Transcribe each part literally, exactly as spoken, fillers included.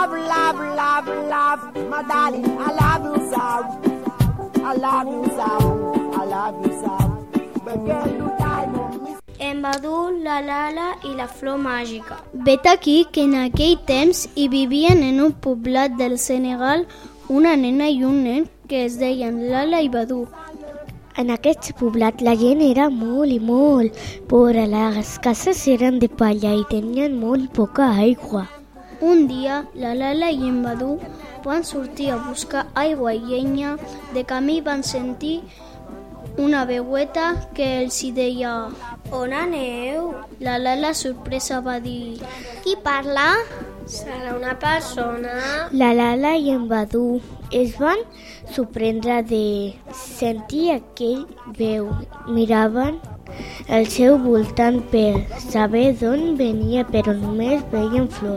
love, love, love, love. My darling, I love you so. I love you so. I love you so. But girl, you diamond. En Badoo, la Lala i la flor màgica. Vet aquí que en aquell temps hi vivien en un poblat del Senegal una nena i un nen que es deien Lala i Badoo. En aquest poblat la gent era molt i molt pobra, les cases eren de palla i tenien molt poca aigua. Un dia, la Lala i en Badoo van sortir a buscar aigua i llenya. De camí van sentir una veueta que els hi deia: On aneu? La Lala, sorpresa, va dir: Qui parla? Serà una persona. La Lala i en Badoo es van sorprendre de sentir aquell veu. Miraven al seu voltant per saber d'on venia, però només veien flor.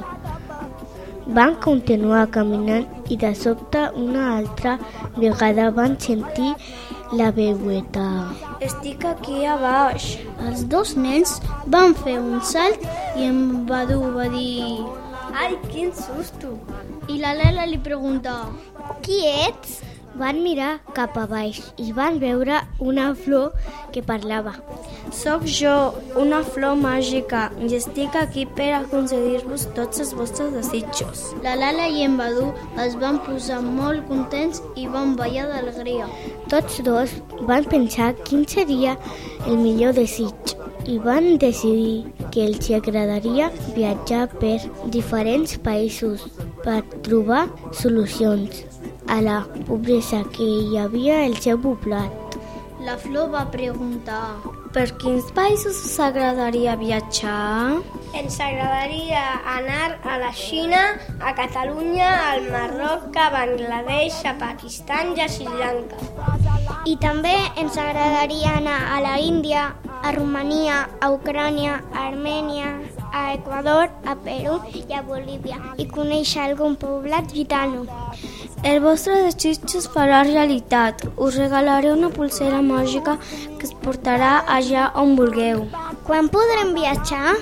Van continuar caminant i de sobte una altra vegada van sentir la veueta. Estic aquí a baix. Els dos nens van fer un salt i en Badoo va dir: Ai, quin susto! I la Lala li pregunta: Qui ets? Van mirar cap a baix i van veure una flor que parlava. Soc jo, una flor màgica, i estic aquí per a concedir-vos tots els vostres desitjos. La Lala i en Badoo es van posar molt contents i van ballar d'alegria. Tots dos van pensar quin seria el millor desig i van decidir que els agradaria viatjar per diferents països per trobar solucions a la pobresa que hi havia al seu poblat. La flor va preguntar: Per quins països us agradaria viatjar? Ens agradaria anar a la Xina, a Catalunya, al Marroc, a Bangladesh, a Pakistan i a Sri Lanka. I també ens agradaria anar a la Índia, a Romania, a Ucrània, a Armènia, a Equador, a Perú i a Bolívia i conèixer algun poblat gitano. El vostre desig es farà realitat. Us regalaré una pulsera màgica que es portarà allà on vulgueu. Quan podrem viatjar?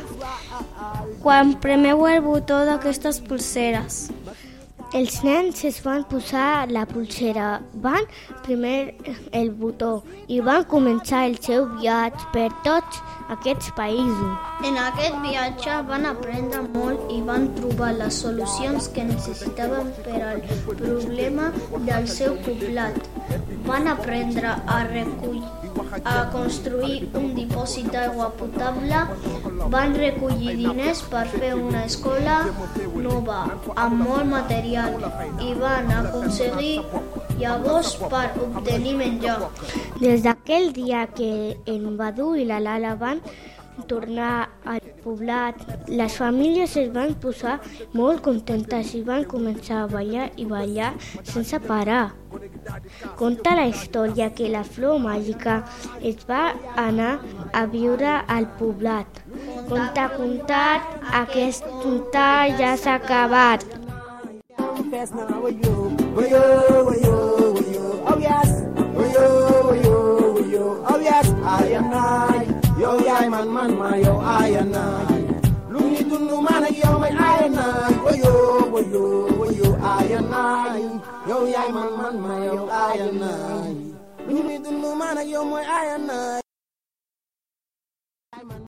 Quan premeu el botó d'aquestes pulseres. Els nens es van posar la pulsera, van primer el botó i van començar el seu viatge per tots aquests països. En aquest viatge van aprendre molt i van trobar les solucions que necessitaven per al problema del seu poblat. Van aprendre a recollir, a construir un dipòsit d'aigua potable, van recollir diners per fer una escola nova amb molt material i van aconseguir llavors per obtenir menjar. Des d'aquell dia que en Badoo i la Lala van tornar al poblat, les famílies es van posar molt contentes i van començar a ballar i ballar sense parar. Conta la història que la flor màgica es va anar a viure al poblat. Conta, contat, aquest contar ja s'ha acabat. Yo yaay man man ma yow ayanaay lu ñu dund man ak yow may ayanaay wayo wayo wayo ayanaay yow yaay man man ma yow ayanaay lu ñu dund man ak yow mooy ayanaay